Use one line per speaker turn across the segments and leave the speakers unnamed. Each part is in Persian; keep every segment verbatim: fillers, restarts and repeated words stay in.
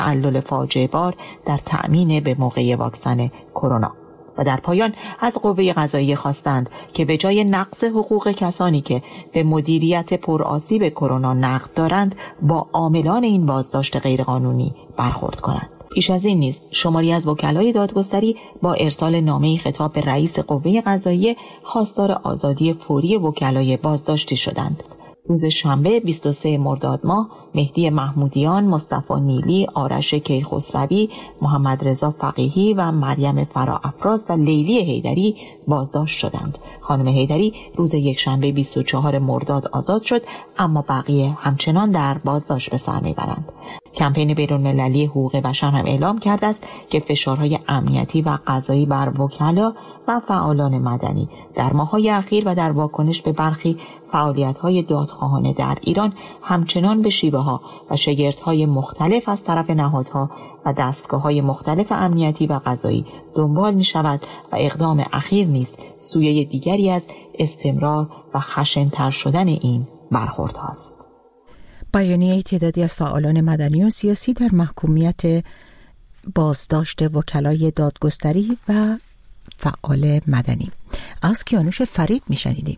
تعلل فاجعه بار در تأمین به موقع واکسن کرونا. و در پایان از قوه قضاییه خواستند که به جای نقض حقوق کسانی که به مدیریت پرآسیب کرونا نقد دارند، با عاملان این بازداشت غیرقانونی برخورد کنند. پیش از این نیز شماری از وکلای دادگستری با ارسال نامه‌ای خطاب به رئیس قوه قضاییه خواستار آزادی فوری وکلای بازداشتی شدند. روز شنبه بیست و سوم مرداد ماه مهدی محمودیان، مصطفی نیلی، آرش کیخسروی، محمد رضا فقیهی و مریم فراافراز و لیلی حیدری بازداشت شدند. خانم حیدری روز یکشنبه بیست و چهارم مرداد آزاد شد، اما بقیه همچنان در بازداشت به سر میبرند. کمپین بین‌المللی حقوق بشر هم اعلام کرده است که فشارهای امنیتی و قضایی بر وکلا و فعالان مدنی در ماه‌های اخیر و در واکنش به برخی فعالیت‌های دادخواهانه در ایران همچنان به شیوه‌ها و شگردهای مختلف از طرف نهادها و دستگاه‌های مختلف امنیتی و قضایی دنبال می‌شود و اقدام اخیر نیز سویه دیگری از استمرار و خشن‌تر شدن این برخوردهاست.
بیانیه تعدادی از فعالان مدنی و سیاسی در محکومیت بازداشت وکلای دادگستری و فعال مدنی. از کیانوش فرید میشنیدیم.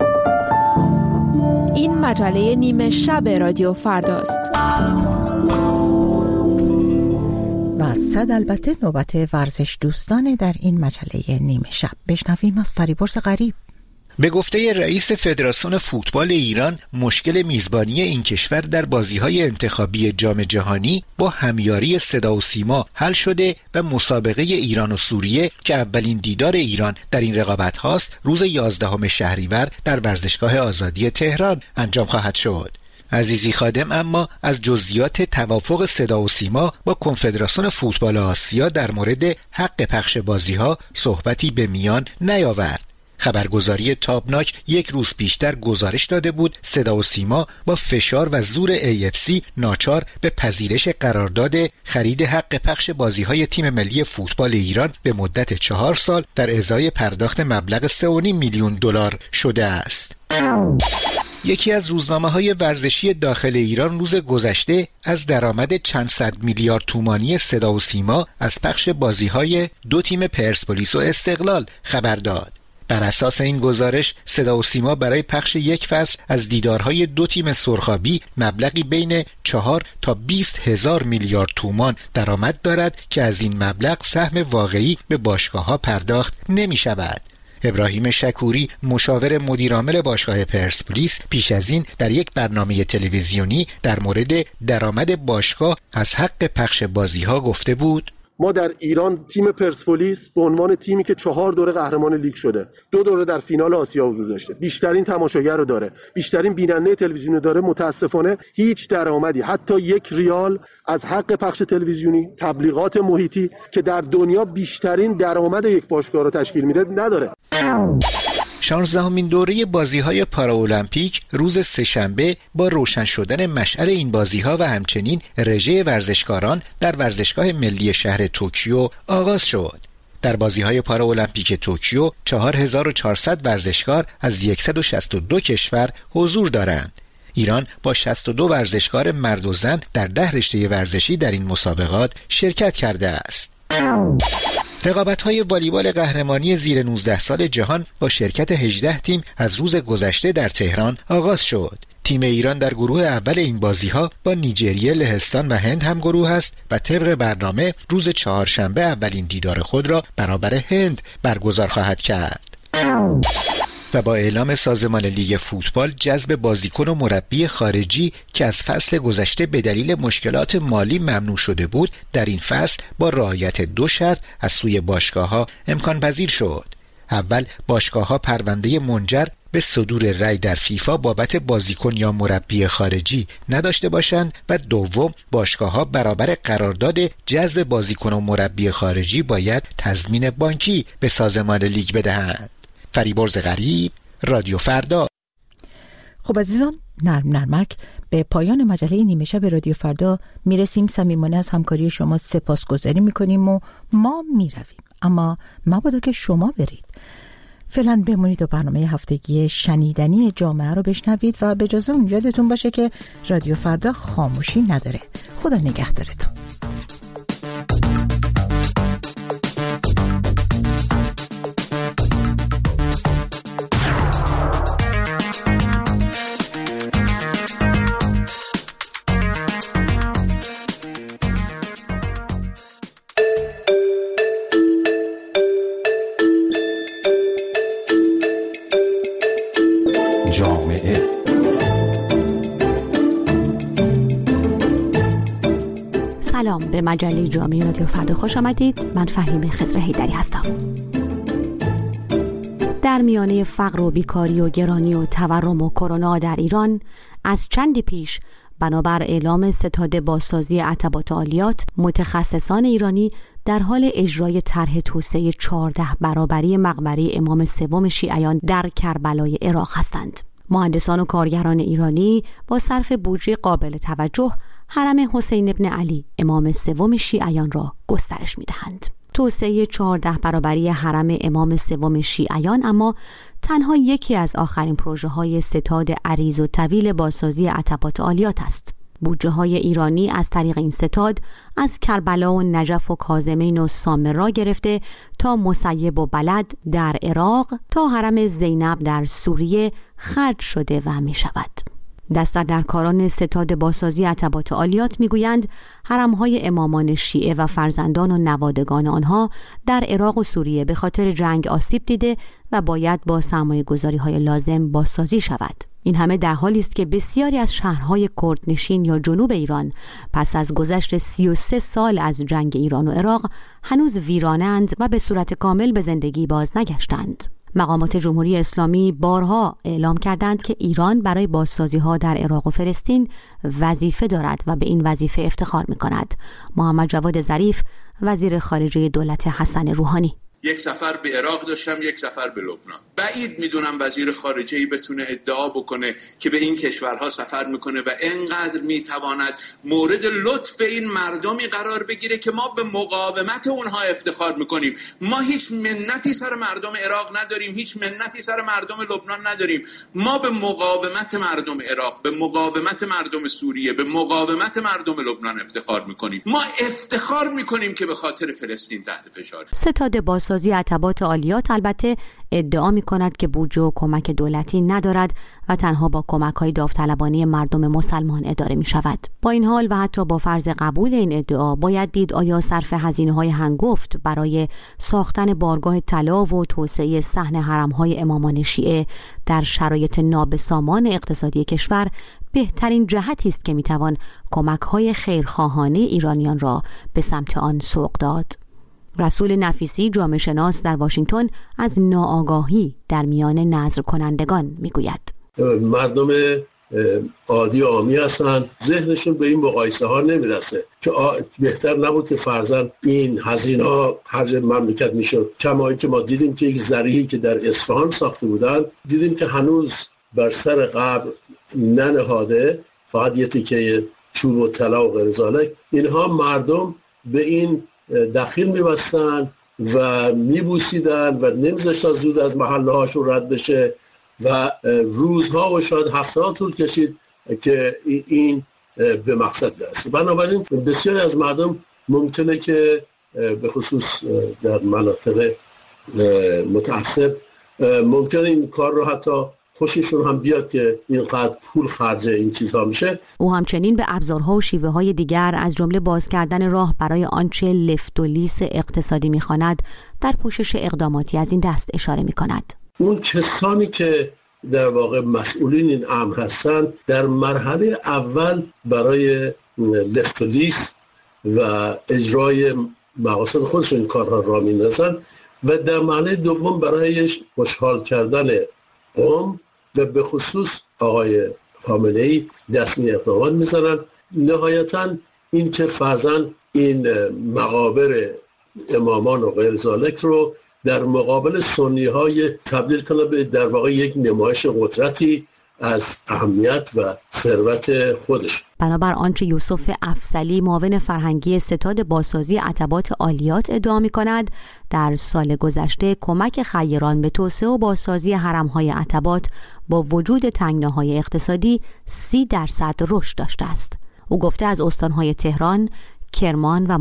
این مجله نیمه شب رادیو فرداست.
و صد البته نوبت ورزش دوستانه در این مجله نیمه شب. بشنویم از فریبرز غریب.
به گفته رئیس فدراسیون فوتبال ایران، مشکل میزبانی این کشور در بازی‌های انتخابی جام جهانی با همیاری صدا و سیما حل شده و مسابقه ایران و سوریه که اولین دیدار ایران در این رقابت هاست، روز یازدهم شهریور در ورزشگاه آزادی تهران انجام خواهد شد. عزیزی خادم اما از جزئیات توافق صدا و سیما با کنفدراسیون فوتبال آسیا در مورد حق پخش بازی‌ها صحبتی به میان نیاورد. خبرگزاری تابناک یک روز پیشتر گزارش داده بود صدا و سیما با فشار و زور ای اف سی ناچار به پذیرش قرارداد خرید حق پخش بازی‌های تیم ملی فوتبال ایران به مدت چهار سال در ازای پرداخت مبلغ سه و نیم میلیون دلار شده است. یکی از روزنامه‌های ورزشی داخل ایران روز گذشته از درآمد چند صد میلیارد تومانی صدا و سیما از پخش بازی‌های دو تیم پرسپولیس و استقلال خبر داد. بر اساس این گزارش، صدا و سیما برای پخش یک فصل از دیدارهای دو تیم سرخابی مبلغی بین چهار تا بیست هزار میلیارد تومان درآمد دارد که از این مبلغ سهم واقعی به باشگاه‌ها پرداخت نمی شود. ابراهیم شکوری، مشاور مدیرعامل باشگاه پرسپولیس، پیش از این در یک برنامه تلویزیونی در مورد درآمد باشگاه از حق پخش بازی‌ها گفته بود:
ما در ایران تیم پرسپولیس به عنوان تیمی که چهار دوره قهرمان لیگ شده، دو دوره در فینال آسیا حضور داشته، بیشترین تماشاگر رو داره، بیشترین بیننده تلویزیونی داره، متاسفانه هیچ درآمدی، حتی یک ریال از حق پخش تلویزیونی، تبلیغات محیطی که در دنیا بیشترین درآمد یک باشگاه رو تشکیل میده نداره.
شانزدهمین دوره بازی‌های پاراولمپیک روز سه‌شنبه با روشن شدن مشعل این بازی‌ها و همچنین رژه ورزشکاران در ورزشگاه ملی شهر توکیو آغاز شد. در بازی‌های پاراولمپیک توکیو چهار هزار و چهارصد ورزشکار از صد و شصت و دو کشور حضور دارند. ایران با شصت و دو ورزشکار مرد و زن در ده رشته ورزشی در این مسابقات شرکت کرده است. رقابت‌های والیبال قهرمانی زیر نوزده سال جهان با شرکت هجده تیم از روز گذشته در تهران آغاز شد. تیم ایران در گروه اول این بازی‌ها با نیجریه، لهستان و هند هم گروه است و طبق برنامه روز چهارشنبه اولین دیدار خود را برابر هند برگزار خواهد کرد. و با اعلام سازمان لیگ فوتبال جذب بازیکن و مربی خارجی که از فصل گذشته به دلیل مشکلات مالی ممنوع شده بود، در این فصل با رعایت دو شرط از سوی باشگاه‌ها امکان پذیر شد. اول، باشگاه‌ها پرونده منجر به صدور رأی در فیفا بابت بازیکن یا مربی خارجی نداشته باشند و دوم، باشگاه‌ها برابر قرارداد جذب بازیکن و مربی خارجی باید تضمین بانکی به سازمان لیگ بدهند. فریبرز غریب، رادیو فردا.
خب عزیزان، نرم نرمک به پایان مجله نیمه شب رادیو فردا میرسیم. صمیمانه از همکاری شما سپاسگزاری میکنیم و ما میرویم، اما مبادا که شما برید. فعلا بمونید و برنامه هفتگی شنیدنی جامعه رو بشنوید و به اجازه اون یادتون باشه که رادیو فردا خاموشی نداره. خدا نگهدارتون.
سلام، به مجله جامعه رادیو فردا خوش آمدید. من فهیم خضر حیدری هستم. در میانه فقر و بیکاری و گرانی و تورم و کرونا در ایران، از چندی پیش بنابر اعلام ستاد بازسازی عتبات عالیات، متخصصان ایرانی در حال اجرای طرح توسعه چهارده برابری مقبره امام سوم شیعیان در کربلای عراق هستند. مهندسان و کارگران ایرانی با صرف بودجه قابل توجه حرم حسین ابن علی امام سوم شیعیان را گسترش می‌دهند. توسعه چهارده برابری حرم امام سوم شیعیان اما تنها یکی از آخرین پروژه‌های ستاد عریض و طویل بازسازی عتبات عالیات است. بودجه‌های ایرانی از طریق این ستاد از کربلا و نجف و کاظمین و سامرا گرفته تا مسیب و بلد در عراق تا حرم زینب در سوریه خرج شده و می شود. دست در کاران ستاد بازسازی عتبات عالیات میگویند حرم‌های امامان شیعه و فرزندان و نوادگان آنها در عراق و سوریه به خاطر جنگ آسیب دیده و باید با سرمایه‌گذاری‌های لازم بازسازی شود. این همه در حالی است که بسیاری از شهرهای کردنشین یا جنوب ایران پس از گذشت سی و سه سال از جنگ ایران و عراق هنوز ویرانند و به صورت کامل به زندگی باز نگشتند. مقامات جمهوری اسلامی بارها اعلام کردند که ایران برای بازسازی‌ها در عراق و فلسطین وظیفه دارد و به این وظیفه افتخار می‌کند. محمد جواد ظریف، وزیر خارجه دولت حسن روحانی:
یک سفر به عراق داشتم، یک سفر به لبنان. بعید میدونم وزیر خارجه‌ای بتونه ادعا بکنه که به این کشورها سفر میکنه و انقدر میتواند مورد لطف این مردمی قرار بگیره که ما به مقاومت اونها افتخار میکنیم. ما هیچ منتی سر مردم عراق نداریم، هیچ منتی سر مردم لبنان نداریم. ما به مقاومت مردم عراق، به مقاومت مردم سوریه، به مقاومت مردم لبنان افتخار میکنیم. ما افتخار میکنیم که به خاطر فلسطین تحت فشار.
ستاد بازسازی عتبات عالیات البته ادعا می کند که بودجه و کمک دولتی ندارد و تنها با کمک‌های داوطلبانه مردم مسلمان اداره می شود. با این حال و حتی با فرض قبول این ادعا باید دید آیا صرف هزینه‌های هنگفت برای ساختن بارگاه طلا و توسعه صحن حرم‌های امامان شیعه در شرایط نابسامان اقتصادی کشور بهترین جهتی است که می توان کمک‌های خیرخواهانه ایرانیان را به سمت آن سوق داد. رسول نفیسی، جامعه شناس در واشنگتن، از ناآگاهی در میان نظر کنندگان میگوید:
مردم عادی عامی هستن، ذهنشون به این مقایسه ها نمیرسه که بهتر نبود که فرضاً این هزینه ها خرج مملکت میشد. کما اینکه ما دیدیم که یک ذریعی که در اصفهان ساخته بودن، دیدیم که هنوز بر سر قبر ننهاده، فقط یه تیکه چوب و طلا و غیر ذالک. اینها مردم به این داخل می‌بستن و می‌بوسیدن و نمی‌ذاشتن زود از محله هاشون رد بشه و روزها و شاید هفته‌ها طول کشید که این به مقصد برسه. بنابراین بسیاری از مردم ممکنه که به خصوص در مناطق متعصب ممکنه این کار رو حتی خوششون هم بیاد که اینقدر پول خرج این چیزها میشه.
او همچنین به ابزارها و شیوه های دیگر از جمله باز کردن راه برای آنچه لفت و لیس اقتصادی میخواند در پوشش اقداماتی از این دست اشاره میکند.
اون کسانی که در واقع مسئولین این امر هستند در مرحله اول برای لفت و لیس و اجرای مقاصد خودشون این کارها را میندازن و در مرحله دوم برای خوشحال کردن قوم و به خصوص آقای خامنه‌ای دستمی اقدامات میزنن. نهایتاً این که فرضاً این مقابر امامان و غیر ذالک رو در مقابل سنی های تبدیل کنه به در واقع یک نمایش قدرتی از اهمیت و ثروت خودش.
بنابر آنچه یوسف افضلی، معاون فرهنگی ستاد بازسازی عتبات عالیات ادعا می‌کند، در سال گذشته کمک خیران به توسعه و بازسازی حرم‌های عتبات با وجود تنگناهای اقتصادی سی درصد رشد داشته است. او گفته از استان‌های تهران، کرمان و